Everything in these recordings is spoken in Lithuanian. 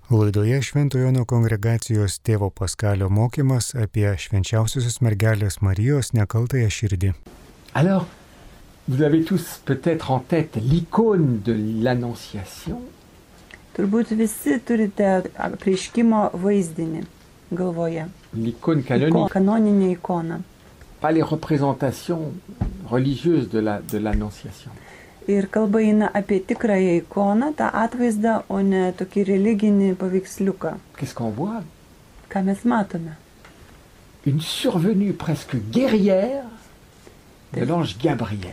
Laidoje Švento Jono kongregacijos tėvo Paskalio mokymas apie švenčiausiosios mergelės Marijos nekaltąją širdį. Alors, vous avez tous peut-être en tête l'icône de l'Annonciation. Turbūt visi turite apreiškimo vaizdinį galvoje. L'icône canonique. Kanoninė ikona. Pas les représentations religieuses de l'Annonciation. Ir kalba eina apie tikrąją ikoną, tą atvaizdą, o ne tokį religinį paveiksliuką. Qu'est-ce qu'on voit? Ką mes matome? Une survenue presque guerrière de l'ange Gabriel.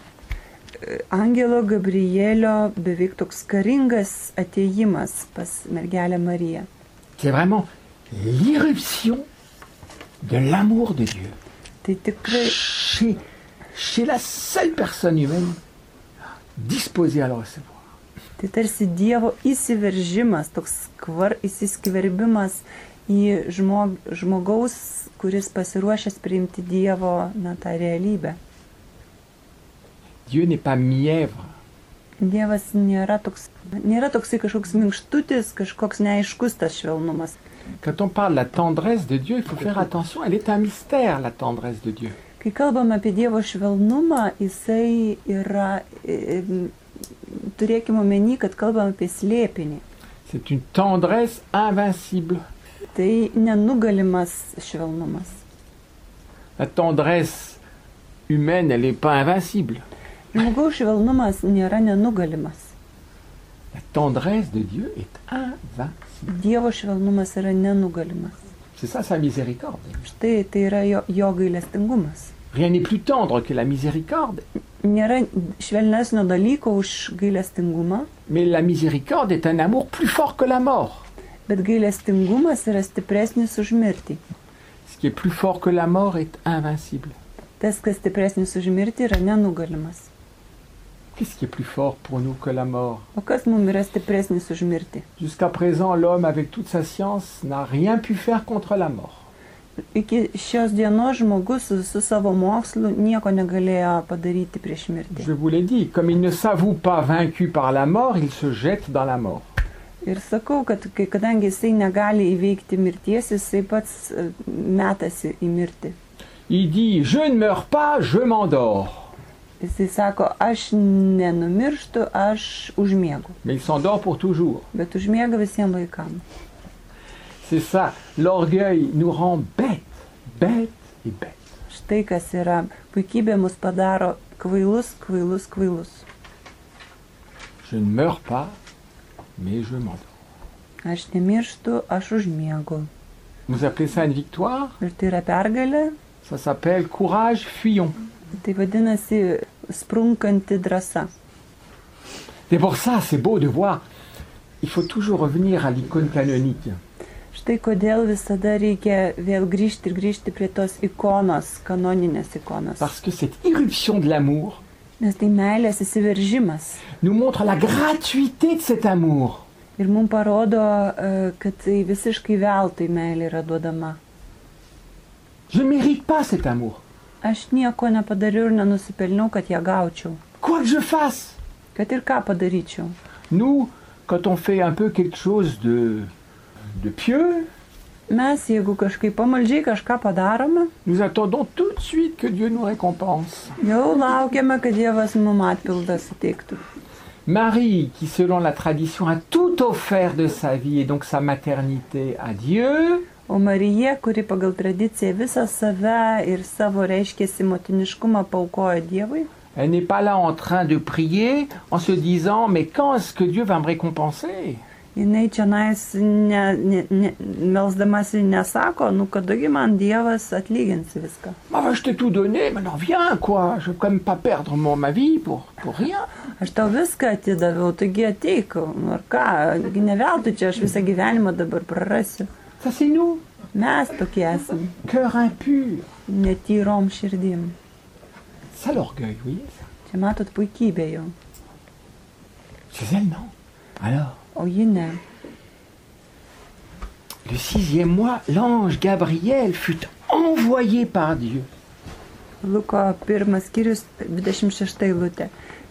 Angelo Gabrielio beveik toks karingas atėjimas pas mergelę Mariją. C'est vraiment l'irruption de l'amour de Dieu. Tai tikrai Chez la seule personne humaine disposée à le recevoir. tai tarsi Dievo įsiveržimas, toks įsiskverbimas į žmogaus, kuris pasiruošęs priimti Dievo tą realybę. Dieu n'est pas mièvre. Dievas nėra toksai kažkoks minkštutis, kažkoks neaiškus tas švelnumas. Quand on parle de la tendresse de Dieu, il faut faire attention, elle est un mystère, la tendresse de Dieu. Kai kalbame apie Dievo švelnumą, jisai yra, turėkime omeny, kad kalbame apie slėpinį. C'est une tendresse invincible. Tai nenugalimas švelnumas. La tendresse humaine, elle n'est pas invincible. Žmogaus švelnumas nėra nenugalimas. La tendresse de Dieu est invincible. Dievo švelnumas yra nenugalimas. C'est ça sa miséricorde. Štai tai yra jo gailestingumas. Rien n'est plus tendre que la miséricorde. Nėra švelnesnio dalyko už gailestingumą, Mais la miséricorde est un amour plus fort que la mort. bet gailestingumas yra stipresnis už mirtį. Ce qui est plus fort que la mort est invincible. Tas, kas stipresnis už mirtį, yra nenugalimas. Qu'est-ce qui est plus fort pour nous que la mort? O kas mums yra stipresnis už mirtį? Jusqu'à présent, l'homme, avec toute sa science, n'a rien pu faire contre la mort. Iki šios dienos žmogus su savo mokslu nieko negalėjo padaryti prieš mirtį. Je vous l'ai dit, comme il ne s'avoue pas vaincu par la mort, il se jette dans la mort. Ir sakau, kad kadangi jisai negali įveikti mirties, jisai pats metasi į mirtį. Il dit, je ne meurs pas, je m'endors. Jisai sako, aš nenumirštu, aš užmiegu. Mais il s'endort pour toujours. Bet užmiega visiems laikam. C'est ça, l'orgueil nous rend bêtes et bêtes. Štai kas yra, puikybė mus padaro kvailus. Je ne meurs pas, mais je m'endors. Aš nemirštu, aš užmiegu. Vous appelez ça une victoire? Ir tai yra pergalė, Ça s'appelle courage, fuyons. tai vadinasi sprunkanti drąsa. Et pour ça, c'est beau de voir, il faut toujours revenir à l'icône canonique. Štai kodėl visada reikia vėl grįžti prie tos ikonos, kanoninės ikonos. Parce que cette irruption de l'amour Nes tai meilės įsiveržimas. nous montre la gratuité de cet amour. Ir mums parodo, kad tai visiškai veltui meilė yra duodama. Je ne mérite pas cet amour. Aš nieko nepadariau ir nenusipelniau, kad ją gaučiau. Quoi que je fasse. Kad ir ką padaryčiau. Nous, quand on fait un peu quelque chose de pieux, Mes, jeigu kažkaip pamaldžiai kažką padarome, nous attendons tout de suite que Dieu nous récompense. jau laukiame, kad Dievas mums atpildą suteiktų. Marie, qui selon la tradition a tout offert de sa vie et donc sa maternité à Dieu, O Marija, kuri pagal tradiciją visą save ir savo reiškėsi motiniškumą paaukojo Dievui, elle n'est pas là en train de prier en se disant « Mais quand est-ce que Dieu va me récompenser ?» jinai čionais melsdamasi nesako, kadagi man Dievas atlygins viską. Bah, je t'ai tout donné, maintenant viens quoi, je vais quand même pas perdre ma vie pour rien. Aš tau viską atidaviau, taigi ateik, ar ką, ne veltui čia aš visą gyvenimą dabar prarasiu. Ça c'est nous, Mes tokie esam, cœur impur. netyrom širdim. Ça l'orgueil, oui. Čia matot puikybę jau, Chez elle, non. Alors, o ji ne. le 6e mois, l'ange Gabriel fut envoyé par Dieu. Luko 1 skyrius 26 eilutė.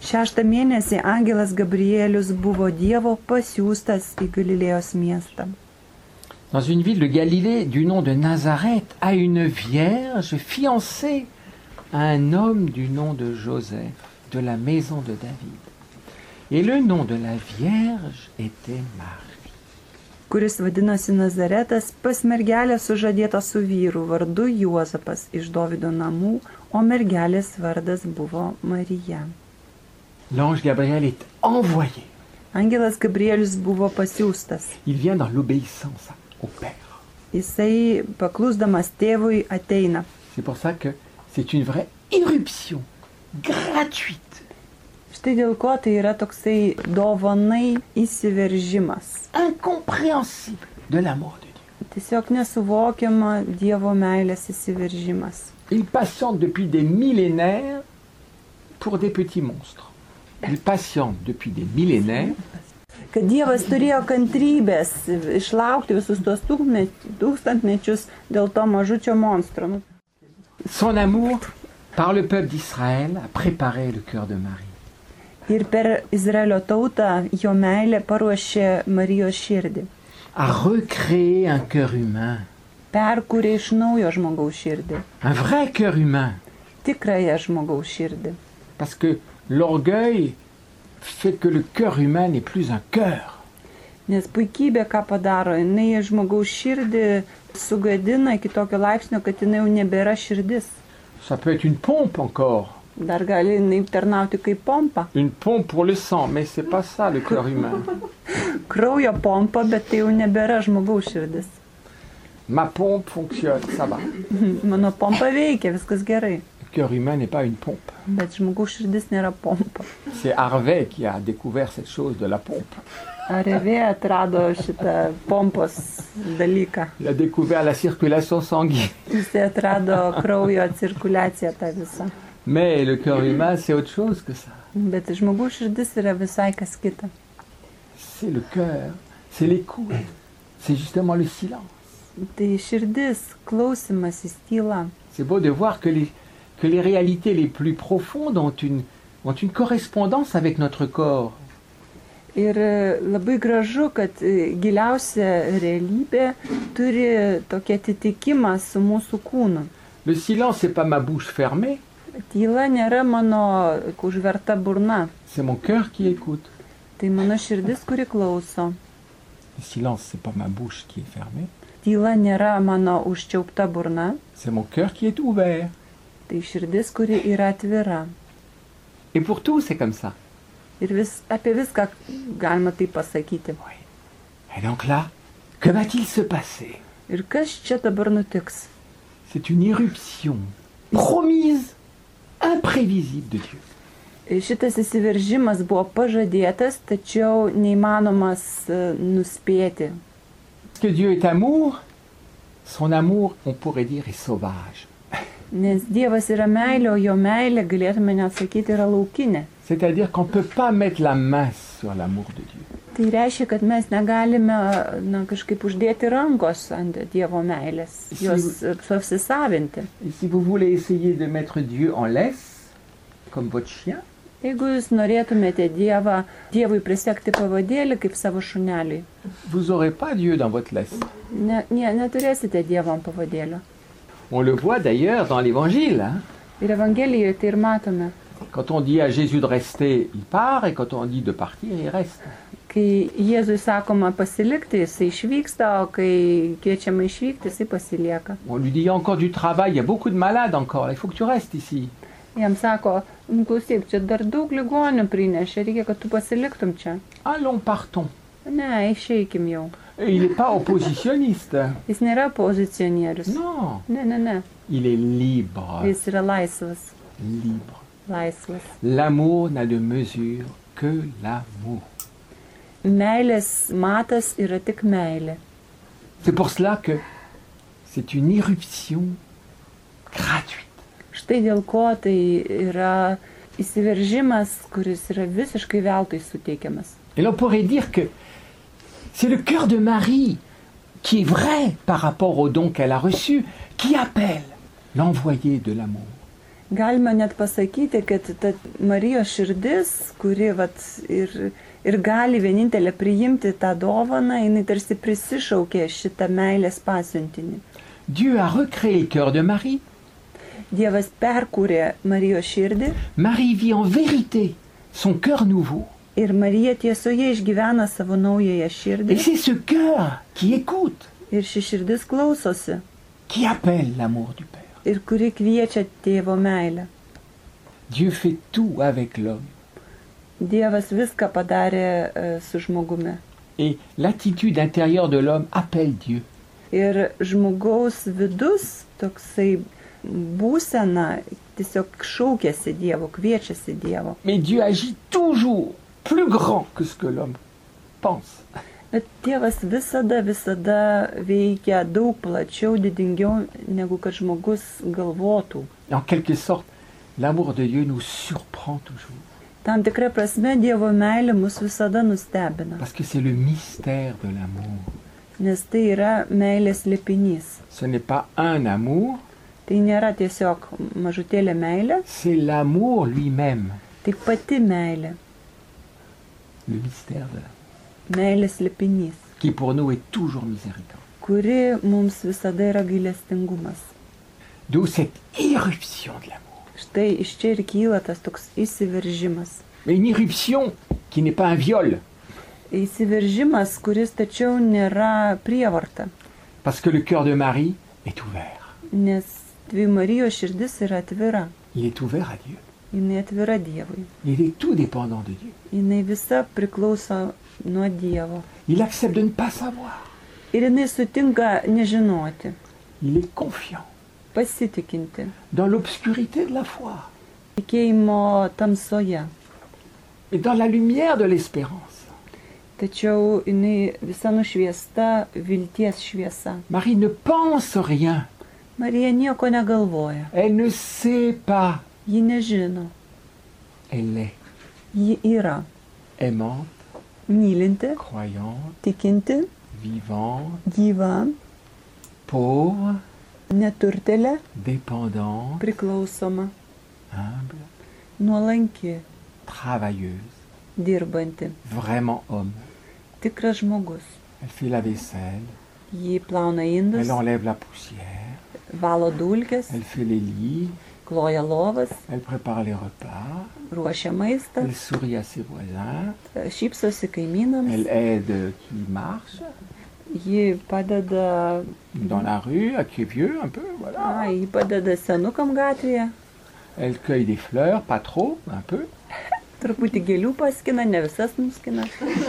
6 mėnesį angelas Gabrielius buvo Dievo pasiųstas į Galilėjos miestą. Dans une ville de Galilée du nom de Nazareth, à une vierge fiancée à un homme du nom de Joseph, de la maison de David. Et le nom de la vierge était Marie. Kuris vadinosi Nazaretas, pas mergelę sužadėta su vyru vardu Juozapas iš Dovydo namų, o mergelės vardas buvo Marija. L'ange Gabriel est envoyé. Angelas Gabrielius buvo pasiųstas. Il vient dans l'obéissance au Père. Jisai paklusdamas tėvui ateina. C'est pour ça que c'est une vraie irruption gratuite. Štai dėl ko tai yra toksai dovanai įsiveržimas. Incompréhensible de l'amour de Dieu. Tiesiog nesuvokiama Dievo meilės įsiveržimas. Il patiente depuis des millénaires pour des petits monstres. Il patiente depuis des millénaires Kad Dievas turėjo kantrybės išlaukti visus tuos tūkstantmečius dėl to mažučio monstro. Son amour, par le peuple d'Israël, a préparé le cœur de Marie. Ir per Izraelio tautą jo meilė paruošė Marijos širdį. A recréé un cœur humain. Perkūrė iš naujo žmogaus širdį. Un vrai cœur humain. Tikrąją žmogaus širdį. Parce que l'orgueil fait que le cœur humain n'est plus un cœur. Nes puikybė ką padaro, jinai žmogaus širdį sugadina iki tokio laipsnio, kad jinai jau nebėra širdis. Ça peut être une pompe encore. Dar gali jinai tarnauti kaip pompa. Une pompe pour le sang, mais c'est pas ça le cœur humain. Kraujo pompa, bet tai jau nebėra žmogaus širdis. Ma pompe fonctionne, ça va. Mano pompa veikia, viskas gerai. Le cœur humain n'est pas une pompe. Bet žmogaus širdis nėra pompa. C'est Harvey qui a découvert cette chose de la pompe. Harvey atrado šitą pompos dalyką. Il a découvert la circulation sanguine. Jis atrado kraujo cirkuliaciją tą visą. Mais le cœur humain, c'est autre chose que ça. Bet žmogaus širdis yra visai kas kita. C'est le cœur, c'est l'écoute, c'est justement le silence. Tai širdis, klausimasis, tyla. C'est beau de voir que les réalités les plus profondes ont une correspondance avec notre corps. Ir labai gražu, kad giliausia realybė turi tokį atitikimą su mūsų kūnu. Le silence, c'est pas ma bouche fermée. Tyla nėra mano užverta burna. C'est mon cœur qui écoute. Tai mano širdis, kuri klauso. Le silence, c'est pas ma bouche qui est fermée. Tyla nėra mano užčiaupta burna. C'est mon cœur qui est ouvert. Tai širdis, kuri yra atvira. Et pour tout, c'est comme ça. Ir apie viską galima taip pasakyti. Oui. Et donc là, que va-t-il se passer? Ir kas čia dabar nutiks? C'est une irruption promise, imprévisible de Dieu. Šitas įsiveržimas buvo pažadėtas, tačiau neįmanomas nuspėti. Que Dieu est amour, son amour, on pourrait dire, est sauvage. Nes Dievas yra meilė, o jo meilė, galėtume net sakyti, yra laukinė. C'est-à-dire qu'on ne peut pas mettre la main sur l'amour de Dieu. Tai reiškia, kad mes negalime kažkaip uždėti rankos ant Dievo meilės, jos susisavinti. Et si vous voulez essayer de mettre Dieu en laisse, comme votre chien, Jeigu jūs norėtumėte Dievui prisekti pavadėlį kaip savo šuneliui, vous n'aurez pas Dieu dans votre laisse. Neturėsite Dievo ant pavadėlio. On le voit d'ailleurs dans l'Évangile. Hein. Ir Evangelijoje tai ir matome. Quand on dit à Jésus de rester, il part, et quand on dit de partir, il reste. Kai Jėzui sakoma pasilikti, jisai išvyksta, o kai kviečiama išvykti, jisai pasilieka. On lui dit, il y a encore du travail, il y a beaucoup de malades encore, il faut que tu restes ici. Jam sako, klausyk, čia dar daug ligonių prinešė, reikia, kad tu pasiliktum čia. Allons, partons. Ne, išeikim jau. Et il n'est pas oppositionniste. Jis nėra pozicionierius. Non. Ne. Il est libre. Jis yra laisvas. Libre. Laisvas. L'amour n'a de mesure que l'amour. Meilės matas yra tik meilė. C'est pour cela que c'est une irruption gratuite. Štai dėl ko tai yra įsiveržimas, kuris yra visiškai veltui suteikiamas. Et l'on pourrait dire que c'est le cœur de Marie qui est vrai par rapport au don qu'elle a reçu, qui appelle l'envoyé de l'amour. Galima net pasakyti, kad ta Marijos širdis, kuri ir gali vienintelė priimti tą dovaną, jinai tarsi prisišaukė šitą meilės pasiuntinį. Dieu a recréé le cœur de Marie. Dievas perkūrė Marijos širdį. Marie vit en vérité son cœur nouveau. Ir Marija tiesoje išgyvena savo naująją širdį. Et c'est ce cœur qui écoute, Ir ši širdis klausosi. qui appelle l'amour du Père. Ir kuri kviečia tėvo meilę. Dieu fait tout avec l'homme. Dievas viską padarė su žmogumi. Et l'attitude intérieure de l'homme appelle Dieu. Ir žmogaus vidus, toksai būsena, tiesiog šaukėsi Dievo, kviečiasi Dievo. Mais Dieu agit toujours plus grand que ce que l'homme pense. Bet Dievas visada veikia daug plačiau, didingiau, negu kad žmogus galvotų. Et en quelque sorte, l'amour de Dieu nous surprend toujours. Tam tikra prasme Dievo meilė mus visada nustebina, Parce que c'est le mystère de l'amour. nes tai yra meilės slėpinys. Ce n'est pas un amour, Tai nėra tiesiog mažutėlė meilė, c'est l'amour lui-même. tai pati meilė, Le mystère de l'amour. meilės slėpinys, Qui pour nous est toujours miséricorde. kuri mums visada yra gailestingumas. D'où cette irruption de l'amour. Štai iš čia ir kyla tas toks įsiveržimas. Mais une irruption qui n'est pas un viol. Įsiveržimas, kuris tačiau nėra prievarta, Parce que le cœur de Marie est ouvert. nes dvi Marijos širdis yra atvira. Il est ouvert à Dieu. Jinai atvira Dievui. Il est tout dépendant de Dieu. Jinai visa priklauso nuo Dievo. Il accepte de ne pas savoir. Ir jinai sutinka nežinoti, Il est confiant pasitikinti dans l'obscurité de la foi tikėjimo tamsoje. et dans la lumière de l'espérance. Tačiau jinai visa nušviesta vilties šviesa. Marie ne pense rien. Marija nieko negalvoja. Elle ne sait pas. Ji nežino. Elle est Ji yra aimante, mylinti, croyante, tikinti, vivante, gyva, pauvre, neturtelė, dépendante, priklausoma, humble, nuolanki, travailleuse, dirbanti, vraiment homme. tikras žmogus. Elle fait la vaisselle, Ji plauna indus, elle enlève la poussière, valo dulkes, elle fait les lits, kloja lovas, elle prépare les repas, ruošia maistą, elle sourit à ses voisins, šypsosi kaimynams, elle aide qui marche ji padeda, dans la rue, à qui est vieux un peu, voilà. ji padeda senukam gatvėje, Elle cueille des fleurs, pas trop, un peu. truputį gėlių paskina, ne visas nuskina.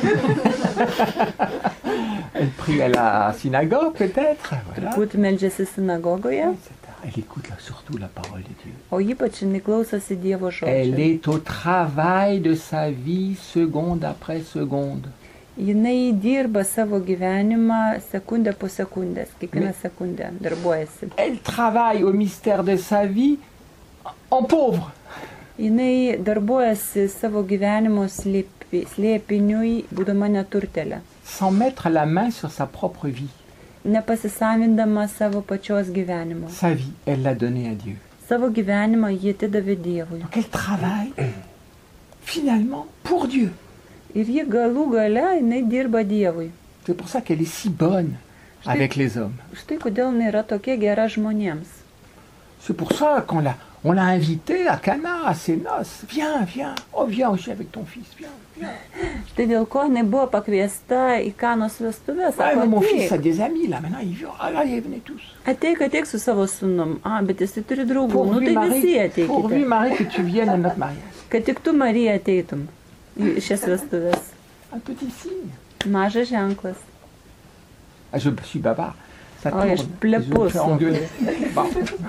Elle prie à la synagogue peut-être, voilà. Truputį meldžiasi sinagogoje, Etc. Elle écoute là, surtout la parole de Dieu. o ypač jinai klausosi Dievo Elle žodžio. est au travail de sa vie, seconde après seconde. Jinai dirba savo gyvenimą sekundę po sekundės, kiekvieną sekundę darbuojasi. Elle travaille au mystère de sa vie en pauvre. Jinai darbuojasi savo gyvenimo slėpiniui, būdama neturtelė, Sans mettre la main sur sa propre vie. nepasisavindama savo pačios gyvenimo. Sa vie, elle l'a donnée à Dieu. Savo gyvenimą jie atidavė Dievui. Donc elle travaille finalement pour Dieu. Ir ji galų gale, jinai dirba Dievui. C'est pour ça qu'elle est si bonne avec les hommes. Štai kodėl jinai yra tokia gera žmonėms. C'est pour ça qu'on l'a invitée à Cana, à ses noces. Viens, viens. Oh, viens aussi avec ton fils, viens, viens. Štai dėl ko jinai buvo pakviesta į Kanos vestuvės. Ouais, mais mon fils a Sako, des amis là, maintenant ils viennent. Ah là, ils venaient tous. ateik su savo sūnum. Bet jis turi draugų. Pourvu, Tai visi pourvu, ateikite. Marie, que tu viennes à notre mariage. Kad tik tu, Marija, ateitum į šias vestuvės. Un petit signe. Mažas ženklas. Ah, je suis bavard. Ça Oh, tourne. je plepouse. Je me fais engueuler. Bon.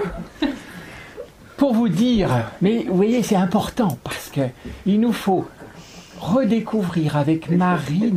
Pour vous dire, mais vous voyez, c'est important parce que il nous faut redécouvrir avec Marie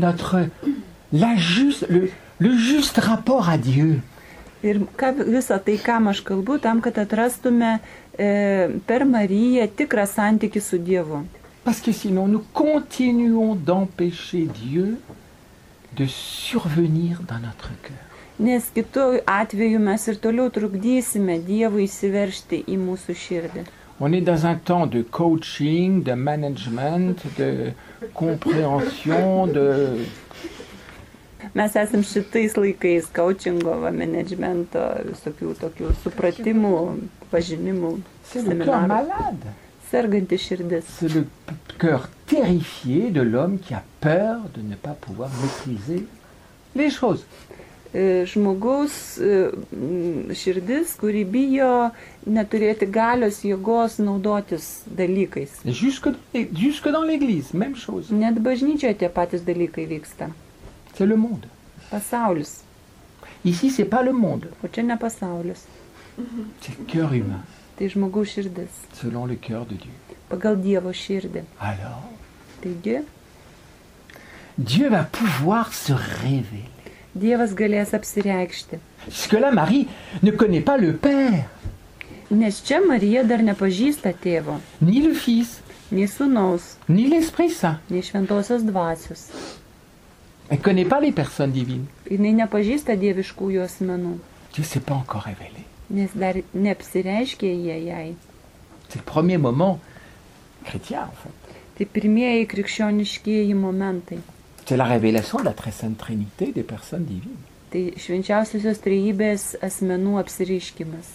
le juste rapport à Dieu. Ir visą tai, kam aš kalbu, tam, kad atrastume per Mariją tikrą santykį su Dievu. Parce que sinon, nous continuons d'empêcher Dieu de survenir dans notre cœur. Nes kitu atveju mes ir toliau trukdysime Dievui įsiveržti į mūsų širdį. On est dans un temps de coaching, de management, de compréhension, de... Mes esam šitais laikais coachingo, managemento, visokių tokių supratimų, pažinimų, C'est le cœur malade. Serganti širdis. C'est le cœur terrifié de l'homme qui a peur de ne pas pouvoir maîtriser les choses. Žmogaus širdis, kuri bijo neturėti galios jėgos naudotis dalykais. Et jusque dans l'église, même chose. Net bažnyčioje tie patys dalykai vyksta. C'est le monde. Pasaulis. Ici, c'est pas le monde. O čia ne pasaulis. C'est le cœur humain, Tai žmogaus širdis. selon le cœur de Dieu. Pagal Dievo širdį. Alors, Taigi, Dieu va pouvoir se révéler. Dievas galės apsireikšti. Puisque là, Marie ne connaît pas le Père, Nes čia Marija dar nepažįsta tėvo, ni le Fils, nei sūnaus, ni l'Esprit Saint. nei šventosios dvasios. Elle ne connaît pas les personnes divines. Jinai nepažįsta dieviškųjų asmenų, Dieu ne s'est pas encore révélé. nes dar neapsireiškė jie jai. C'est le premier moment chrétien, en fait. Tai pirmieji krikščioniškieji momentai. C'est la révélation de la très sainte Trinité des personnes divines. Tai švenčiausiosios trejybės asmenų apsireiškimas.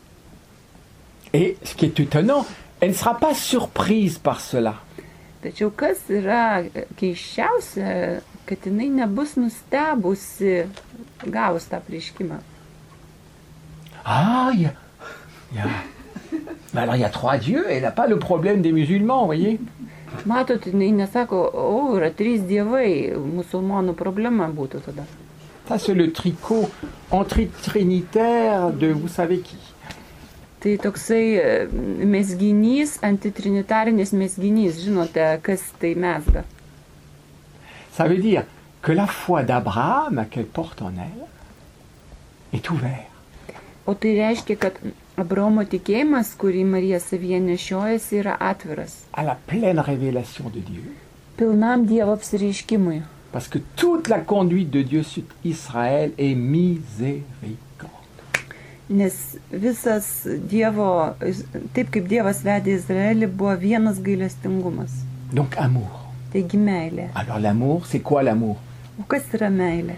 Et ce qui est étonnant, elle ne sera pas surprise par cela. Tačiau kas yra keiščiausia, kad jinai nebus nustebusi gavus tą prieškimą. Ah, Mais alors il y a trois dieux, et elle n'a pas le problème des musulmans, vous voyez. Matot, jinai nesako, o, yra trys dievai, musulmonų problema būtų tada. Ça, c'est le tricot antitrinitaire de vous savez qui. Tai toksai mezginys, antitrinitarinis mezginys, žinote, kas tai mesga. Ça veut dire que la foi d'Abraham, qu'elle porte en elle, est ouverte. O tai reiškia, kad Abraomo tikėjimas, kurį Marija savyje nešiojasi, yra atviras. À la pleine révélation de Dieu. Pilnam Dievo apsireiškimui. Parce que toute la conduite de Dieu sur Israël est miséricorde. Nes visas Dievo, taip kaip Dievas vedė Izraelį, buvo vienas gailestingumas. Donc amour. Taigi meilė. Alors l'amour, c'est quoi l'amour? O kas yra meilė?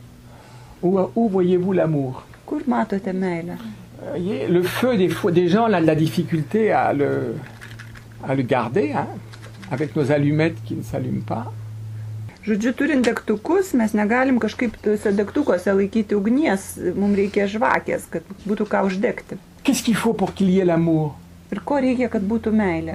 Où voyez-vous l'amour? Kur matote meilę? Voyez, le feu, des gens là, de la difficulté à le garder, hein, avec nos allumettes qui ne s'allument pas. Žodžiu, turint degtukus, mes negalim kažkaip tuose degtukuose laikyti ugnies, mums reikia žvakės, kad būtų ką uždegti. Qu'est-ce qu'il faut pour qu'il y ait l'amour? Ir ko reikia, kad būtų meilė?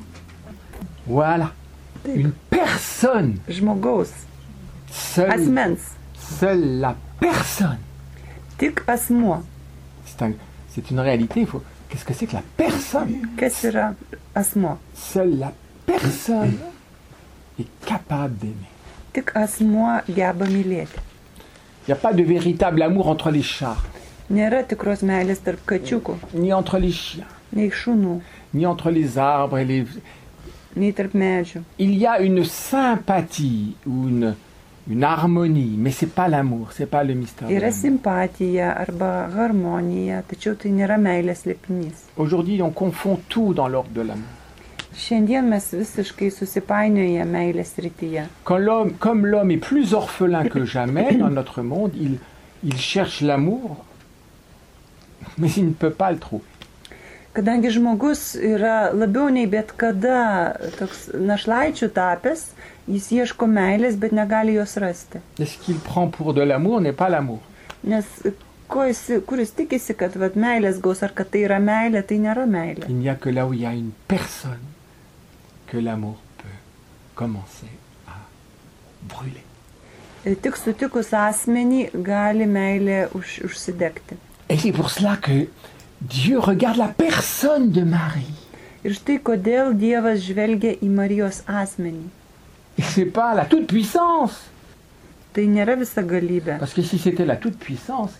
Voilà. Taip. Une personne. Žmogaus, Seule, asmens, seule la personne. tik asmuo. C'est une réalité. Qu'est-ce que c'est que la personne? Kas yra asmuo? Seule la personne est capable d'aimer. Tik asmuo geba mylėti. Il n'y a pas de véritable amour entre les chats, Nėra tikros meilės tarp kačiukų, ni entre les chiens, nei šunų, ni entre les arbres et les... nei tarp medžių. Il y a une sympathie ou une harmonie, mais c'est pas l'amour, c'est pas le mystère. de Yra l'amour. simpatija arba harmonija, tačiau tai nėra meilės slėpinys. Aujourd'hui, on confond tout dans l'ordre de l'amour. Šiandien mes visiškai susipainioję meilės srityje. Comme l'homme est plus orphelin que jamais dans notre monde, il cherche l'amour, mais il ne peut pas le trouver. Kadangi žmogus yra labiau nei bet kada toks našlaičių tapęs, jis ieško meilės, bet negali jos rasti. Et ce qu'il prend pour de l'amour n'est pas l'amour. Nes kur jis tikisi, kad vat, meilės gaus, ar kad tai yra meilė, tai nėra meilė. Il n'y a que là où il y a une personne que l'amour peut commencer à brûler. Tik sutikus asmenį gali meilė užsidegti. Et c'est pour cela que Dieu regarde la personne de Marie. Ir štai kodėl Dievas žvelgia į Marijos asmenį. Et c'est pas la toute-puissance. Tai nėra visa galybė. Parce que si c'était la toute-puissance,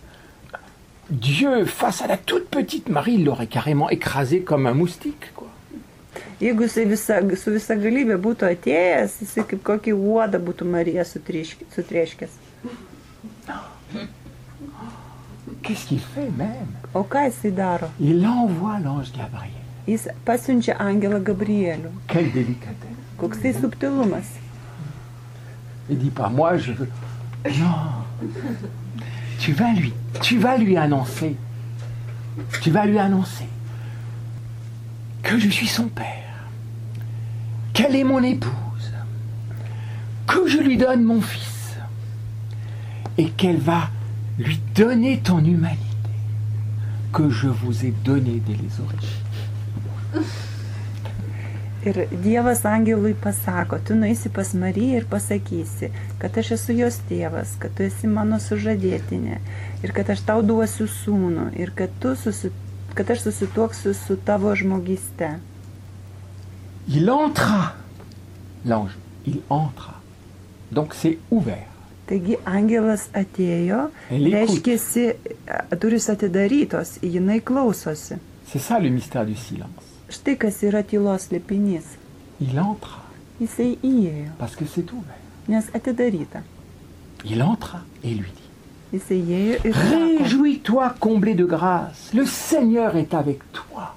Dieu, face à la toute petite Marie, il l'aurait carrément écrasée comme un moustique, quoi. Jeigu jisai su visa galybė būtų atėjęs, jisai kaip kokį uodą būtų Mariją sutrėškęs. Qu'est-ce qu'il fait même? O ką jisai daro? Il envoie l'ange Gabriel. Jis pasiunčia angelą Gabrielių. Quelle délicatesse. Koks tai subtilumas. Il dit pas, moi je veux... Non. Tu vas lui annoncer. Tu vas lui annoncer que je suis son père, qu'elle est mon épouse, que je lui donne mon fils et qu'elle va lui donner ton humanité que je vous ai donnée dès les origines. Ir Dievas angelui pasako, tu nueisi pas Mariją ir pasakysi, kad aš esu jos tėvas, kad tu esi mano sužadėtinė ir kad aš tau duosiu sūnų ir kad aš susituoksiu su tavo žmogyste. Il entra, l'ange, il entra. Donc c'est ouvert. Taigi angelas atėjo, reiškėsi, durys atidarytos, jinai klausosi. C'est ça le mystère du silence. Štai kas yra tylos slėpinys. Il entra. Jisai įėjo, Parce que c'est ouvert. nes atidaryta. Il entra et lui dit, Jisai įėjo ir sako, réjouis-toi comblé de grâce, le Seigneur est avec toi.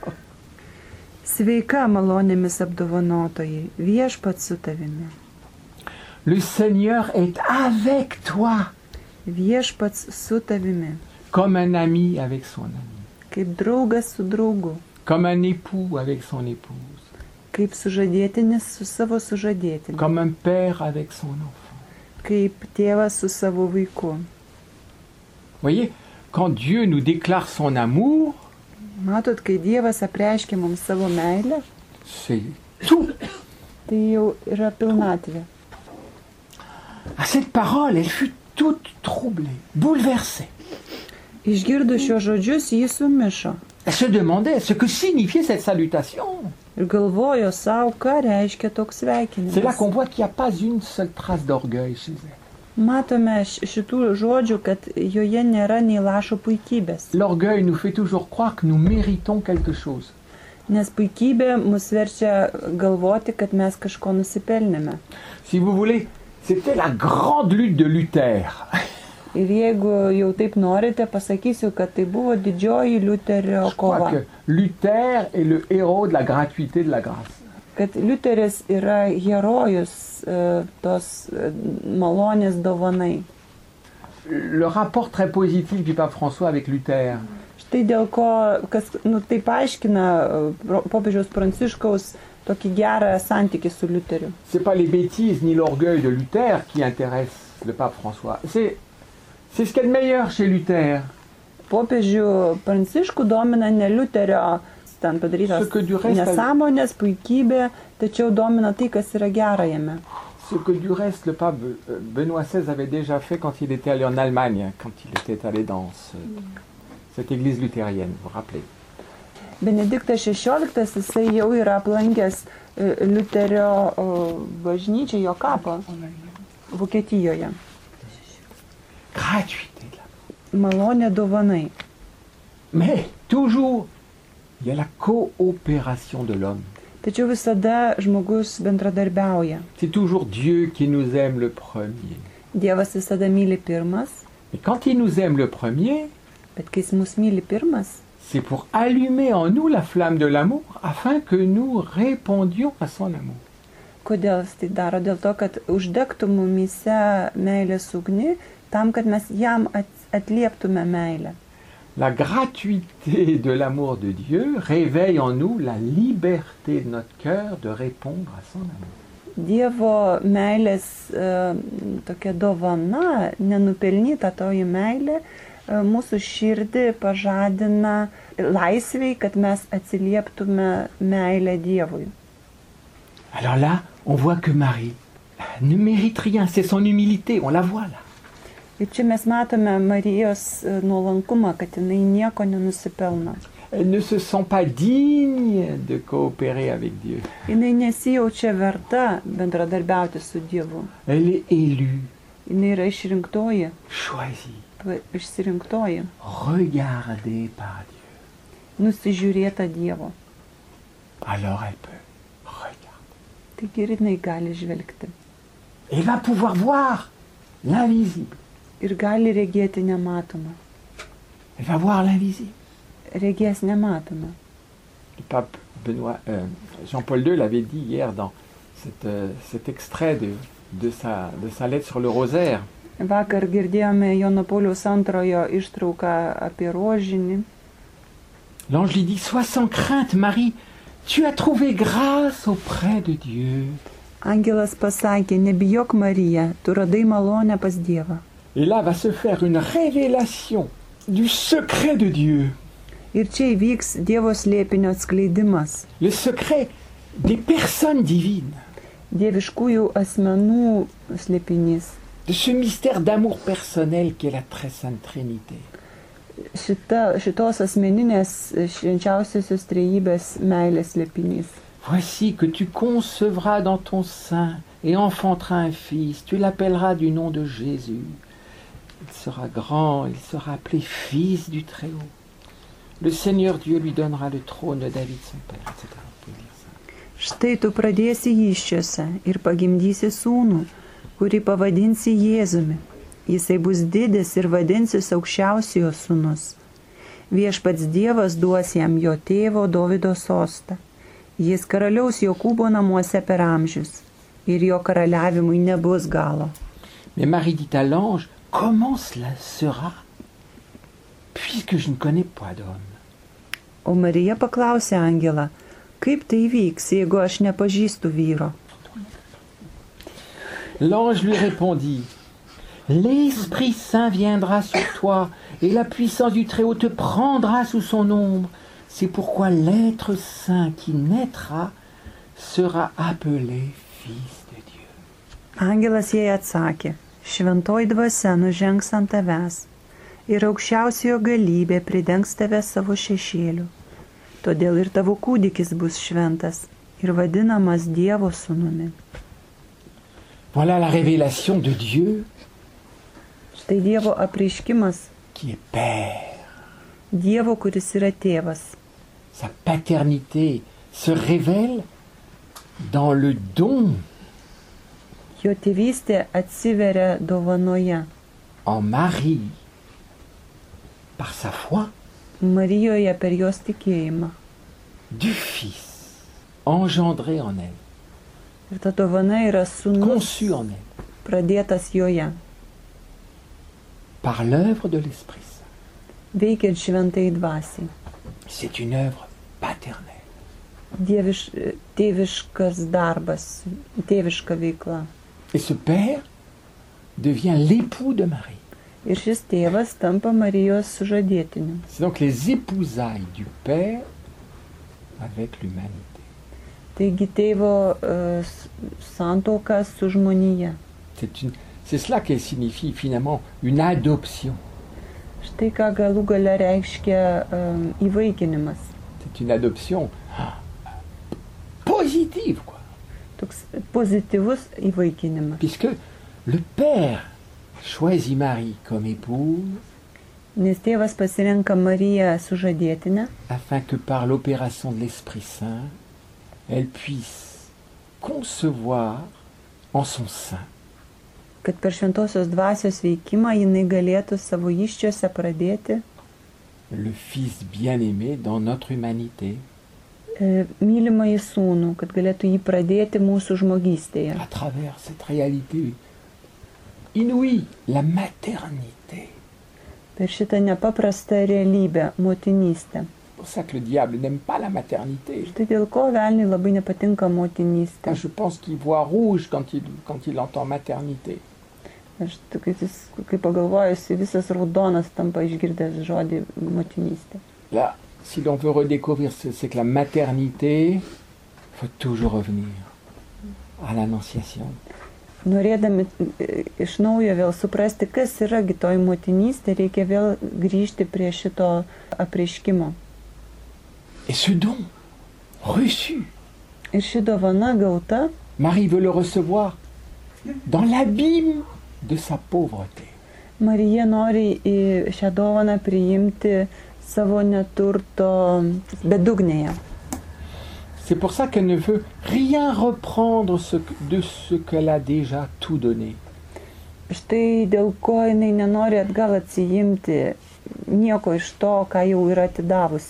sveika malonėmis apdovanotojai, viešpats su tavimi. Le Seigneur est avec toi, Viešpats su tavimi, comme un ami avec son ami, kaip draugas su draugu, comme un époux avec son épouse, kaip sužadėtinis su savo sužadėtiniu, comme un père avec son enfant. kaip tėvas su savo vaiku. Vous voyez, quand Dieu nous déclare son amour, Matot, kai Dievas apreiškia mums savo meilę, c'est tout. tai jau yra pilnatvė. À cette parole, elle fut toute troublée, bouleversée. Išgirdus šios žodžius, jis sumišo Elle se demandait ce que signifiait cette salutation. ir galvojo savo, ką reiškia toks C'est là sveikinimas. qu'on voit qu'il n'y a pas une seule trace d'orgueil chez elle. Matome šitų žodžių, kad joje nėra nei lašo puikybės, L'orgueil nous fait toujours croire que nous méritons quelque chose. nes puikybė mus verčia galvoti, kad mes kažko nusipelnėme. Si vous voulez, c'était la grande lutte de Luther. Ir jeigu jau taip norite, pasakysiu, kad tai buvo didžioji Liuterio Je crois kova. que Luther est le héros de la gratuité de la grâce. Kad Liuteris yra herojus tos malonės dovanai. Le rapport très positif du pape François avec Luther, Štai dėl ko, kas tai paaiškina popiežiaus Pranciškaus tokį gerą santykį su Liuteriu. c'est pas les bêtises ni l'orgueil de Luther qui intéressent le pape François. C'est ce qu'il y a de meilleur chez Luther. Popiežių Pranciškų domina ne Liuterio ten padarytos Ce que du reste- nesąmonės, puikybė, tačiau domina tai, kas yra gera jame. Ce que du reste le pape Benoît XVI avait déjà fait quand il était allé en Allemagne, quand il était allé dans cette église luthérienne, vous vous rappelez. Benediktas XVI, jisai jau yra aplankęs Liuterio bažnyčią, jo kapą Vokietijoje. Gratuité de l'amour. Malonė dovanai. Mais toujours, il y a la coopération de l'homme. Tačiau visada žmogus bendradarbiauja. C'est toujours Dieu qui nous aime le premier. Dievas visada myli pirmas, Et quand il nous aime le premier, bet kai jis mus myli pirmas, c'est pour allumer en nous la flamme de l'amour afin que nous répondions à son amour. kodėl jis tai daro? Dėl to, kad uždegtų mumyse meilės ugnį, tam, kad mes jam atlieptume meilę. La gratuité de l'amour de Dieu réveille en nous la liberté de notre cœur de répondre à son amour. Dievo meilės tokia dovana, nenupelnyta toji meilė, mūsų širdį pažadina laisviai, kad mes atsilieptume meilę Dievui. Alors là, on voit que Marie ne mérite rien, c'est son humilité, on la voit là. Ir čia mes matome Marijos nuolankumą, kad jinai nieko nenusipelno. Elle ne se sent pas digne de coopérer avec Dieu. Jinai nesijaučia verta bendradarbiauti su Dievu. Elle est élue, Jinai yra išrinktoji, choisie, išsirinktoji, regardée par Dieu. nusižiūrėta Dievo. Alors elle peut regarder. Taigi ir jinai gali žvelgti. Elle va pouvoir voir l'invisible. Ir gali regėti nematomą. Elle va voir l'invisible. Regės nematomą. Le pape Jean-Paul II l'avait dit hier dans cet extrait de sa lettre sur le rosaire. Vakar girdėjome Jono Pauliaus II ištrauką apie rožinį. L'ange lui dit: sois sans crainte, Marie, tu as trouvé grâce auprès de Dieu. Angelas pasakė: nebijok, Marija, tu radai malonę pas Dievą. Et là va se faire une révélation du secret de Dieu. Ir čia įvyks Dievo slėpinio atskleidimas. Le secret des personnes divines. Dieviškųjų asmenų slėpinys. De ce mystère d'amour personnel qu'est la très sainte Trinité. Šitos asmeninės švenčiausiosios trejybės meilės slėpinys. Voici que tu concevras dans ton sein et enfanteras un fils. Tu l'appelleras du nom de Jésus. Il sera grand, il sera appelé fils du Très-Haut. Le Seigneur Dieu lui donnera le trône de David son père, etc. Štai tu pradėsi įsčiose ir pagimdysi sūnų, kurį pavadinsi Jėzumi. Jisai bus didis ir vadinsis aukščiausiojo sūnus. Viešpats Dievas duos jam jo tėvo Dovydo sostą. Jis karaliaus Jokūbo namuose per amžius ir jo karaliavimui nebus galo. Mais Marie dit à l'ange: comment cela sera, puisque je ne connais pas d'homme? O Marija paklausė angelą: kaip tai vyks, jeigu aš nepažįstu vyro? L'ange lui répondit: l'Esprit Saint viendra sur toi et la puissance du Très-Haut te prendra sous son ombre. C'est pourquoi l'être saint qui naîtra sera appelé fils de Dieu. Angelas jai atsakė: šventoji dvasia nužengs ant tavęs ir aukščiausiojo galybė pridengs tave savo šešėliu. Todėl ir tavo kūdikis bus šventas ir vadinamas Dievo sūnumi. Voilà la révélation de Dieu Štai Dievo apreiškimas, qui est Père. Dievo, kuris yra tėvas. Sa paternité se révèle dans le don. Jo tėvystė atsiveria dovanoje. En Marie, par sa foi, Marijoje per jos tikėjimą. du Fils engendré en elle, Ir ta dovana yra sūnus conçu en elle, pradėtas joje, par l'œuvre de l'Esprit Saint. veikiant šventai dvasiai. C'est une œuvre paternelle. Tėviškas darbas, tėviška veikla. Et ce Père devient l'époux de Marie. Ir šis tėvas tampa Marijos sužadėtiniu. C'est donc les épousailles du Père avec l'humanité. Taigi tėvo santuoka su žmonija. C'est cela qu'elle signifie finalement une adoption. Štai ką galų gale reiškia įvaikinimas. C'est une adoption positive, quoi. Toks pozityvus įvaikinimas. Puisque le Père choisit Marie comme épouse, Nes tėvas pasirenka Mariją sužadėtinę, afin que par l'opération de l'Esprit Saint, elle puisse concevoir en son sein kad per šventosios dvasios veikimą jinai galėtų savo įsčiose pradėti le Fils bien-aimé dans notre humanité, mylimąjį sūnų, kad galėtų jį pradėti mūsų žmogystėje. à travers cette réalité inouïe, la maternité. Per šitą nepaprastą realybę, motinystę. C'est pour ça que le diable n'aime pas la maternité. Štai dėl ko velniui labai nepatinka motinystė. Je pense qu'il voit rouge quand il entend maternité. Aš kai pagalvojusi, visas raudonas tampa išgirdęs žodį motinystė. Là, si l'on veut redécouvrir c'est que la maternité, il faut toujours revenir à l'Annonciation. Norėdami iš naujo vėl suprasti, kas yra toji motinystė, reikia vėl grįžti prie šito apreiškimo. Et ce don reçu, Ir ši dovana gauta, Marie veut le recevoir dans l'abîme de sa pauvreté. Marija nori į šią dovaną priimti savo neturto bedugnėje. C'est pour ça qu'elle ne veut rien reprendre de ce qu'elle a déjà tout donné. Štai dėl ko jinai nenori atgal atsijimti nieko iš to, ką jau yra atidavusi.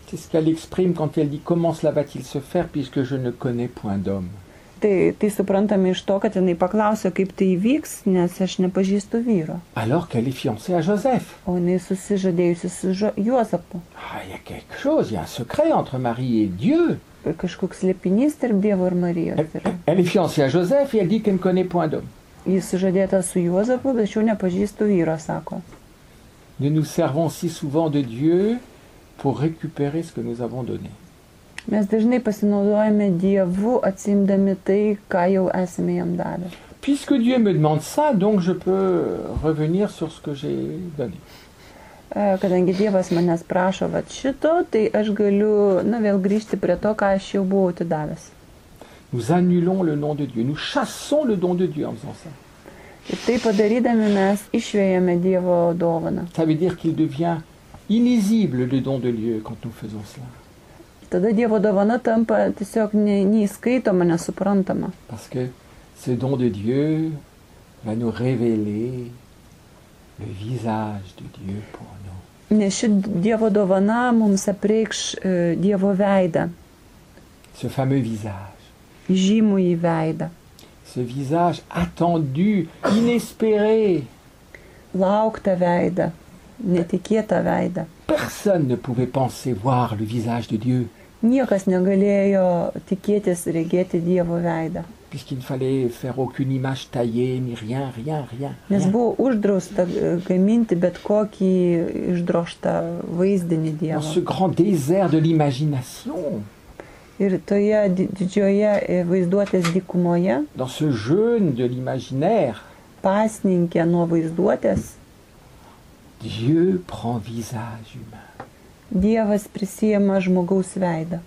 C'est ce qu'elle exprime quand elle dit « Comment cela va-t-il se faire puisque je ne connais point d'homme ?» Tai suprantame iš to, kad jinai paklausė, kaip tai įvyks, nes aš nepažįstu vyro. Alors qu'elle est fiancée à Joseph. O jinai susižadėjusi su Juozapu. Ah, il y a quelque chose, il y a un secret entre Marie et Dieu. Kažkoks slėpinys tarp Dievo ir Marijos yra. Elle est fiancée à Joseph et elle dit qu'elle ne connaît point d'homme. Jis sužadėta su Juozapu, bet jau nepažįstu vyro, sako. Nous nous servons si souvent de Dieu pour récupérer ce que nous avons donné. Mes dažnai pasinaudojame Dievu, atsimdami tai, ką jau esame jam davę. Puisque Dieu me demande ça, donc je peux revenir sur ce que j'ai donné. Kadangi Dievas manęs prašo šito, tai aš galiu vėl grįžti prie to, ką aš jau buvau atidavęs. Nous annulons le nom de Dieu, nous chassons le don de Dieu en faisant ça. Ir tai padarydami mes išvėjame Dievo dovaną. Ça veut dire qu'il devient illisible le don de Dieu quand nous faisons cela. Tada Dievo dovana tampa tiesiog neįskaitoma, nesuprantama. Parce que ce don de Dieu va nous révéler le visage de Dieu pour nous. Nes ši Dievo dovana mums apreikš Dievo veidą. Ce fameux visage. Žymųjį veidą. Ce visage attendu, inespéré. Lauktą veidą, netikėtą veidą. Personne ne pouvait penser voir le visage de Dieu. Niekas negalėjo tikėtis regėti Dievo veidą. Puisqu'il ne fallait faire aucune image taillée, ni rien. Nes buvo uždrausta gaminti bet kokį išdroštą vaizdinį Dievo. Dans ce grand désert de l'imagination. Ir toje didžioje vaizduotės dykumoje. Dans ce jeûne de l'imaginaire. Pasninkė nuo vaizduotės. Dieu prend visage humain. Dievas prisiema žmogaus veidą.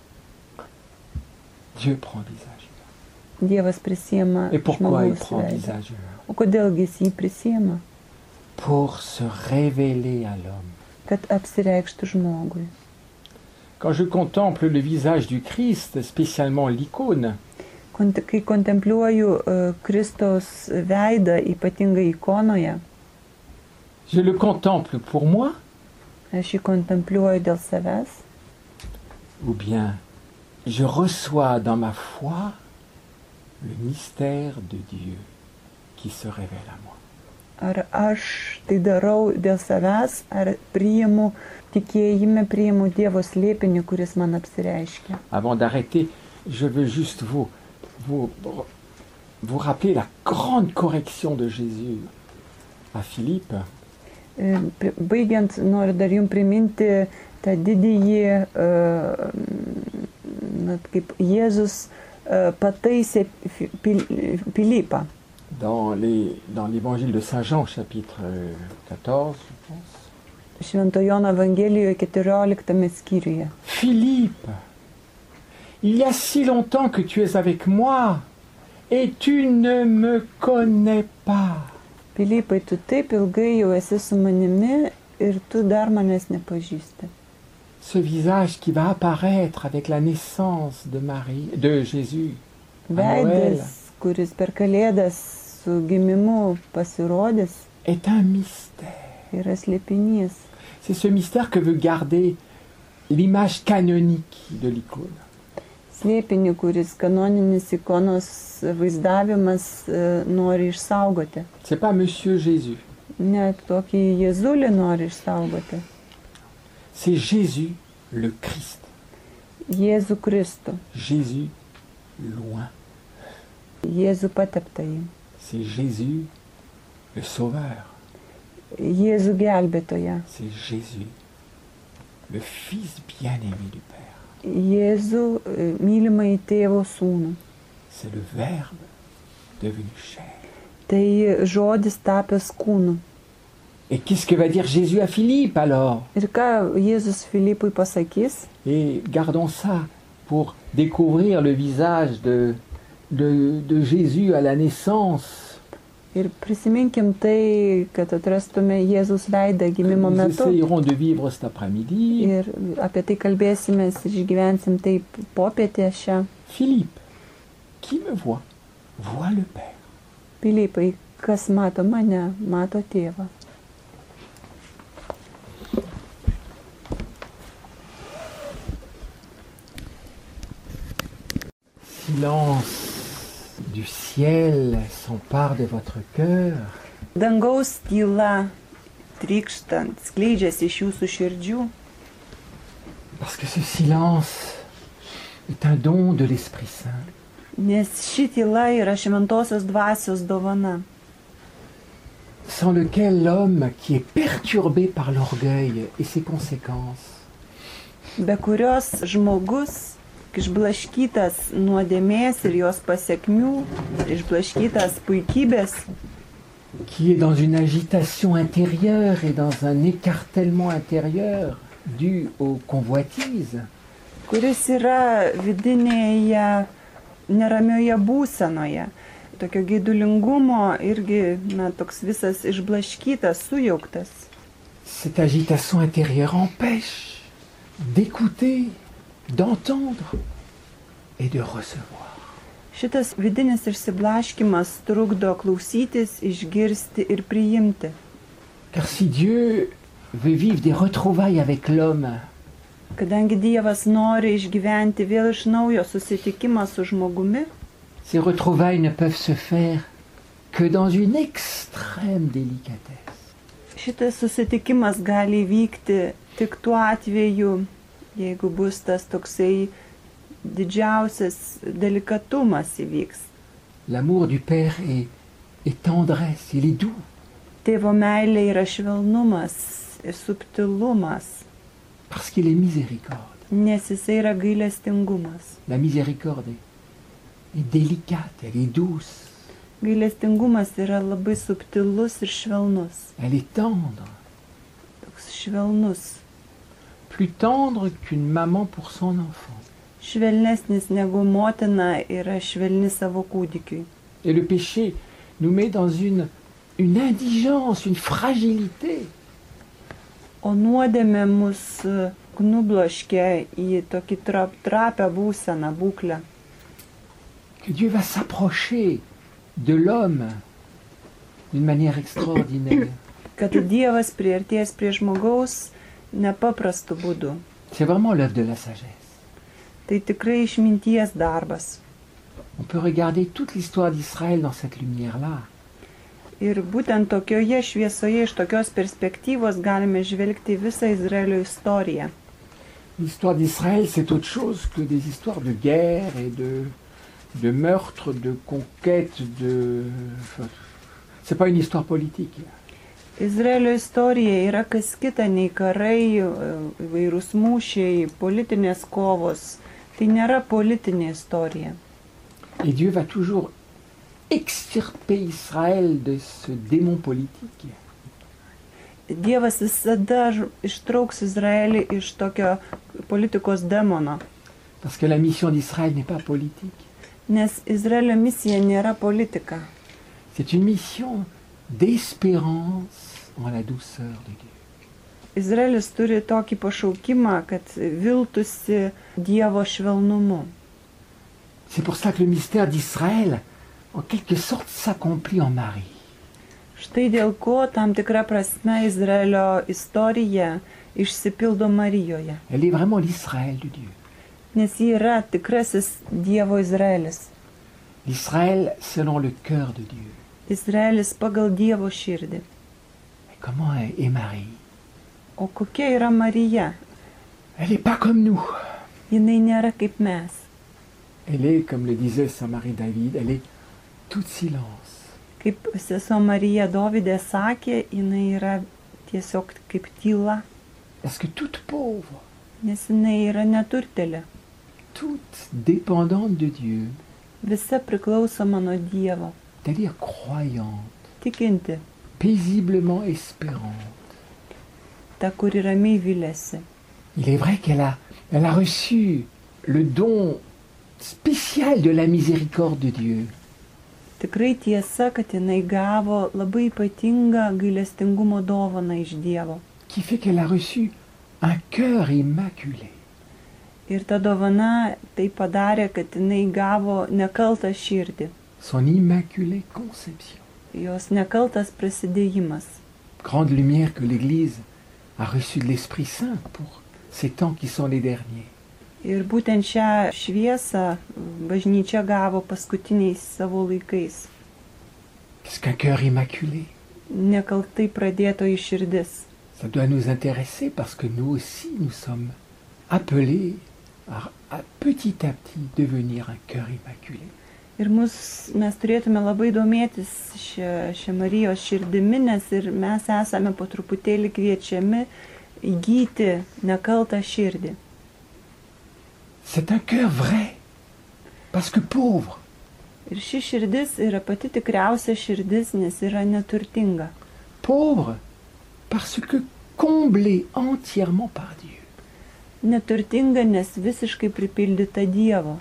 Dieu prend visage humain. Dievas prisiema žmogaus veidą. O kodėlgi jis jį prisiema? Pour se révéler à l'homme. Kad apsireikštų žmogui. Quand je contemple le visage du Christ, spécialement l'icône, kai kontempliuoju Kristaus veidą, ypatingai ikonoje, je le contemple pour moi, aš jį kontempliuoju dėl savęs, ou bien je reçois dans ma foi le mystère de Dieu qui se révèle à moi. Ar aš tai darau dėl savęs, ar priimu tikėjime, priimu Dievo slėpinį, kuris man apsireiškia. Avant d'arrêter, je veux juste vous rappeler la grande correction de Jésus à Philippe. Baigiant, noriu dar jums priminti tą didįjį, kaip Jėzus pataisė Pilypą. Dans l'évangile de Saint Jean, chapitre 14, je pense. Švento Jono Evangelijoje 14 skyriuje. Philippe, il y a si longtemps que tu es avec moi et tu ne me connais pas. Pilypai, tu taip ilgai jau esi su manimi ir tu dar manęs nepažįsti. Ce visage qui va apparaître avec la naissance de Jésus. Veidas, kuris per Kalėdas su gimimu pasirodys, est un mystère. Yra slėpinys. C'est ce mystère que veut garder l'image canonique de l'icône. Slėpinį, kuris kanoninis ikonos vaizdavimas nori išsaugoti. C'est pas Monsieur Jésus. Net tokį Jėzulį nori išsaugoti. C'est Jésus le Christ. Jėzų Kristų. Jésus loin. Jėzų pateptąjį. C'est Jésus le Sauveur. Jėzų gelbėtoją. C'est Jésus le Fils bien-aimé du Père. Jėzų mylimąjį tėvo sūnų. C'est le Verbe devenu chair. Tai žodis tapęs kūnu. Et qu'est-ce que va dire Jésus à Philippe alors? Ir ką Jėzus Filipui pasakys? Et gardons ça pour découvrir le visage de Jésus à la naissance. Ir prisiminkim tai, kad atrastume Jėzus veidą gimimo metu. Nous essayerons de vivre cet après-midi. Ir apie tai kalbėsime ir išgyvensim taip popietę šią. Philippe, qui me voit, voit le Père. Pilypai, kas mato mane, mato tėvą. silence du ciel s'empare de votre cœur, Dangaus tyla trykštant skleidžiasi iš jūsų širdžių, parce que ce silence est un don de l'Esprit Saint. nes ši tyla yra šventosios dvasios dovana, Sans lequel l'homme qui est perturbé par l'orgueil et ses conséquences be kurios žmogus, išblaškytas nuodėmės ir jos pasiekmių, išblaškytas puikybės, qui est dans une agitation intérieure et dans un écartèlement intérieur dû aux convoitises, kuris yra vidinėje neramioje būsenoje, tokio geidulingumo irgi, toks visas išblaškytas, sujauktas. cette agitation intérieure empêche d'écouter, d'entendre et de recevoir. Šitas vidinis išsiblaškimas trukdo klausytis, išgirsti ir priimti. Car si Dieu veut vivre des retrouvailles avec l'homme, Kadangi Dievas nori išgyventi vėl iš naujo susitikimą su žmogumi, ces retrouvailles ne peuvent se faire que dans une extrême délicatesse. šitas susitikimas gali vykti tik tuo atveju, jeigu bus tas toksai didžiausias delikatumas įvyks. L'amour du Père est tendresse, il est doux. Tėvo meilė yra švelnumas ir subtilumas, Parce qu'il est miséricorde. nes jisai yra gailestingumas. La miséricorde est délicate, elle est douce, Gailestingumas yra labai subtilus ir švelnus. elle est tendre. Toks švelnus. Plus tendre qu'une maman pour son enfant. Švelnesnis negu motina yra švelni savo kūdikiui. Et le péché nous met dans une indigence, une fragilité. O nuodėmė mus nubloškia į tokį trapę būseną, būklę. Que Dieu va s'approcher de l'homme d'une manière extraordinaire. Kad Dievas priartės prie žmogaus nepaprastu būdu. C'est vraiment l'œuvre de la sagesse. Tai tikrai išminties darbas. On peut regarder toute l'histoire d'Israël dans cette lumière-là. Ir būtent tokioje šviesoje, iš tokios perspektyvos galime žvelgti visą Izraelio istoriją. L'histoire d'Israël, c'est autre chose que des histoires de guerre et de meurtre, de conquête, c'est pas une histoire politique. Izraelio istorija yra kas kita nei karai, įvairūs mūšiai, politinės kovos. Tai nėra politinė istorija. Et Dieu va toujours extirper Israël de ce démon politique. Dievas visada ištrauks Izraelį iš tokio politikos demono. Parce que la mission d'Israël n'est pas politique. Nes Izraelio misija nėra politika. C'est une mission d'espérance en la douceur de Dieu. Izraelis turi tokį pašaukimą, kad viltusi Dievo švelnumu. C'est pour ça que le mystère d'Israël, en quelque sorte, s'accomplit en Marie. Štai dėl ko tam tikra prasme Izraelio istorija išsipildo Marijoje. Elle est vraiment l'Israël de Dieu. Nes ji yra tikrasis Dievo Izraelis. L'Israël selon le cœur de Dieu. Izraelis pagal Dievo širdį. Et comment est Marie? O kokia yra Marija? Elle n'est pas comme nous. Jinai nėra kaip mes. Elle est, comme le disait Saint Marie-David, elle est toute silence. Kaip sesuo Marija Dovidė sakė, jinai yra tiesiog kaip tyla, Parce que toute pauvre, nes jinai yra neturtelė. toute dépendante de Dieu, Visa priklausoma nuo Dievo. c'est-à-dire croyante, Tikinti, paisiblement espérante. ta, kuri ramiai vilėsi. Il est vrai qu'elle a reçu le don spécial de la miséricorde de Dieu. Tikrai tiesa, kad jinai gavo labai ypatingą gailestingumo dovaną iš Dievo. Qui fait qu'elle a reçu un cœur immaculé. Ir ta dovana tai padarė, kad jinai gavo nekaltą širdį. Son immaculée conception. Jos nekaltas prasidėjimas. Grande lumière que l'Église a reçu de l'Esprit Saint pour ces temps qui sont les derniers. Ir būtent šią šviesą bažnyčia gavo paskutiniais savo laikais. Qu'est-ce qu'un cœur immaculé? Nekaltai pradėtoji širdis. Ça doit nous intéresser parce que nous aussi, nous sommes appelés à petit devenir un cœur immaculé. Ir mes turėtume labai domėtis šią Marijos širdimi, nes ir mes esame po truputėlį kviečiami įgyti nekaltą širdį. C'est un cœur vrai, parce que pauvre. Ir ši širdis yra pati tikriausia širdis, nes yra neturtinga. Pauvre, parce que comblé entièrement par Dieu. Neturtinga, nes visiškai pripildyta Dievo.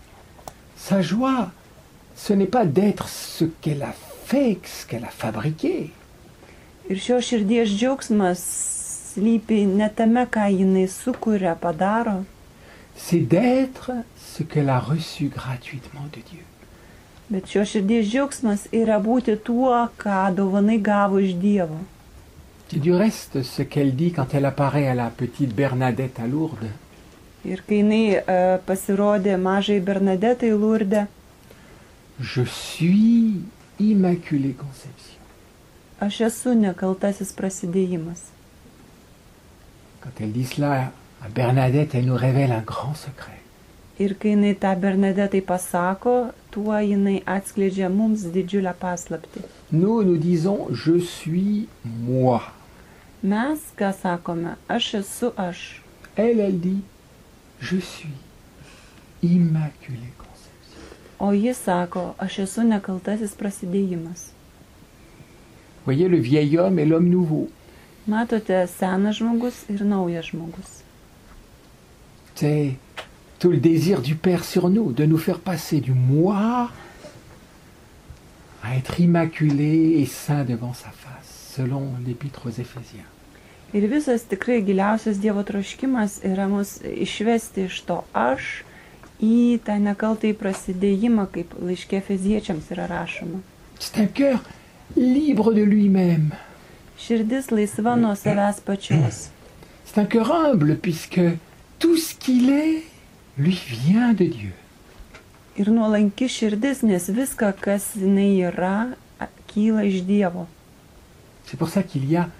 Sa joie, ce n'est pas d'être ce qu'elle a fait, ce qu'elle a fabriqué. Ir šio širdies džiaugsmas slypi ne tame, ką jinai sukuria, padaro, C'est d'être ce qu'elle a reçu gratuitement de Dieu. bet šio širdies džiaugsmas yra būti tuo, ką dovanai gavo iš Dievo. C'est du reste ce qu'elle dit quand elle apparaît à la petite Bernadette à Lourdes. Ir kai jinai pasirodė mažai Bernadetai Lurde, Je suis Immaculée Conception. aš esu nekaltasis prasidėjimas. Quand elle dit cela à Bernadette, elle nous révèle un grand secret. Ir kai jinai tą Bernadetai pasako, tuo jinai atskleidžia mums didžiulę paslaptį. Nous disons « je suis moi ». Mes, ką sakome, aš esu aš. Elle dit « je suis Immaculée Conception ». O jis sako, aš esu nekaltasis prasidėjimas. Voyez le vieil homme et l'homme nouveau. Matote, senas žmogus ir naujas žmogus. C'est tout le désir du Père sur nous, de nous faire passer du moi à être immaculé et saint devant sa face, selon l'épître aux Éphésiens. Ir visas tikrai giliausias Dievo troškimas yra mus išvesti iš to aš į tą nekaltąjį prasidėjimą, kaip laiške Efeziečiams yra rašoma. C'est un cœur libre de lui-même. Širdis laisva nuo savęs pačios. C'est un cœur humble puisque tout ce qu'il est lui vient de Dieu. Ir nuolanki širdis, nes viską, kas jinai yra, kyla iš Dievo. C'est pour ça qu'il y a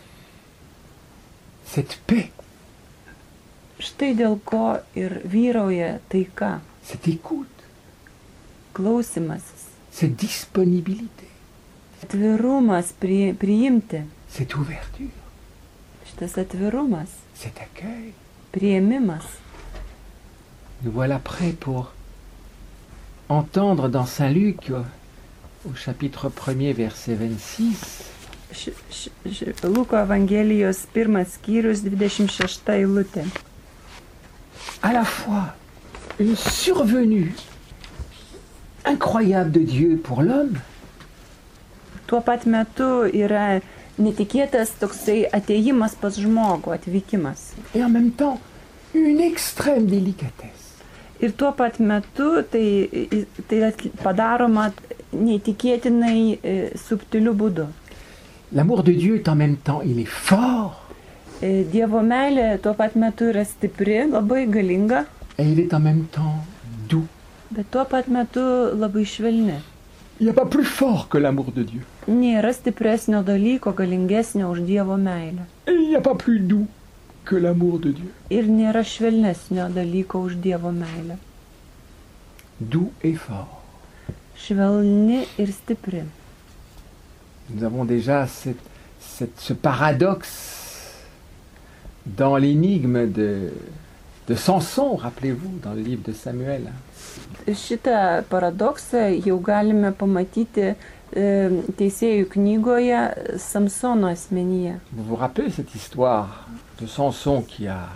cette paix, Štai dėl ko ir vyrauja taika, cette écoute, klausimasis, cette disponibilité, atvirumas priimti. cette ouverture, Šitas atvirumas, cet accueil. priėmimas. Nous voilà prêts pour entendre dans Saint Luc, au chapitre 1er, verset 26, Luko Evangelijos 1 skyrius 26 eilutė. à la fois une survenue incroyable de Dieu pour l'homme, Tuo pat metu yra netikėtas toksai atėjimas pas žmogų, atvykimas. et en même temps une extrême délicatesse. Ir tuo pat metu tai padaroma neįtikėtinai subtiliu būdu. L'amour de Dieu est en même temps, il est fort, Dievo meilė tuo pat metu yra stipri, labai galinga, et il est en même temps doux. bet tuo pat metu labai švelni. Il n'y a pas plus fort que l'amour de Dieu. Nėra stipresnio dalyko, galingesnio už Dievo meilę. Et il n'y a pas plus doux que l'amour de Dieu. Ir nėra švelnesnio dalyko už Dievo meilę. Doux et fort. Švelni ir stipri. Nous avons déjà ce paradoxe dans l'énigme de Samson, rappelez-vous, dans le livre de Samuel. Šitą paradoksą jau galime pamatyti Teisėjų knygoje Samsono asmenyje. Vous vous rappelez cette histoire de Samson qui a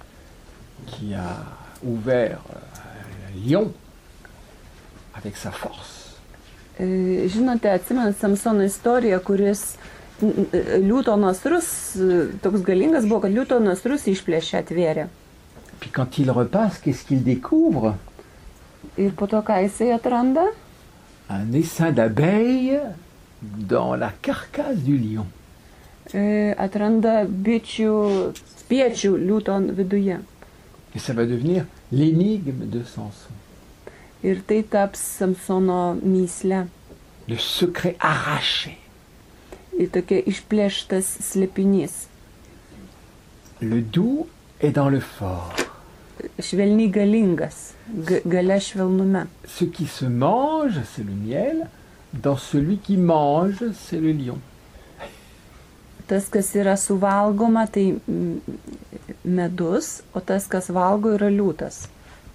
ouvert un lion avec sa force. Žinote, atsimenat Samsono istoriją, kuris liūto nasrus, toks galingas buvo, kad liūto nasrus išplėšė, atvėrė. Puis quand il repasse, qu'est-ce qu'il découvre? Ir po to, ką jisai atranda? Un essaim d'abeilles dans la carcasse du lion. Atranda bičių spiečių liūto viduje. Et ça va devenir l'énigme de Samson. Ir tai taps Samsono mįsle. Le secret arraché. Ir tokia išplėštas slėpinys. Le doux est dans le fort. Švelniai galingas, galia švelnume. Ce qui se mange, c'est le miel. Dans celui qui mange, c'est le lion. Tas, kas yra suvalgoma, tai medus, o tas, kas valgo, yra liūtas.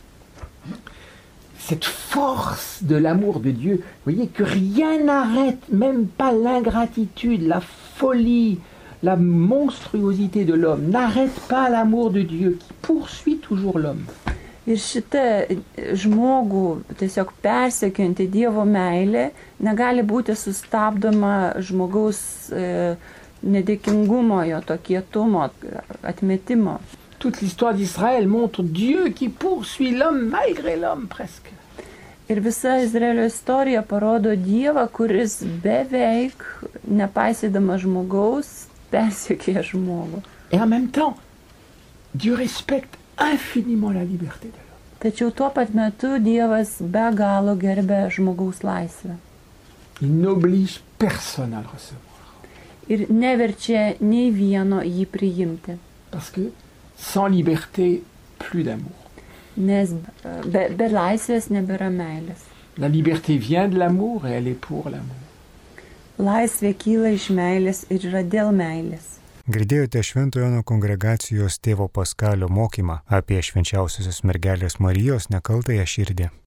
Cette force de l'amour de Dieu, vous voyez que rien n'arrête, même pas l'ingratitude, la folie, la monstruosité de l'homme, n'arrête pas l'amour de Dieu qui poursuit toujours l'homme. Ir šitą žmogų tiesiog persekianti Dievo meilė negali būti sustabdoma žmogaus nedėkingumo, jo to kietumo, atmetimo. Toute l'histoire d'Israël montre Dieu qui poursuit l'homme malgré l'homme presque. Ir visa Izraelio istorija parodo Dievą, kuris beveik, nepaisydama žmogaus, persekioja žmogų. Et en même temps, Dieu respecte infiniment la liberté de l'homme. Tačiau tuo pat metu Dievas be galo gerbė žmogaus laisvę. Il n'oblige personne à le recevoir. Ir neverčia nei vieno jį priimti. Parce que sans liberté, plus d'amour. Nes be laisvės nebėra meilės. La liberté vient de l'amour et elle est pour l'amour. Laisvė kyla iš meilės ir yra dėl meilės. Girdėjote Šventojo Jono kongregacijos tėvo Paskalio mokymą apie švenčiausiosios mergelės Marijos nekaltąją širdį.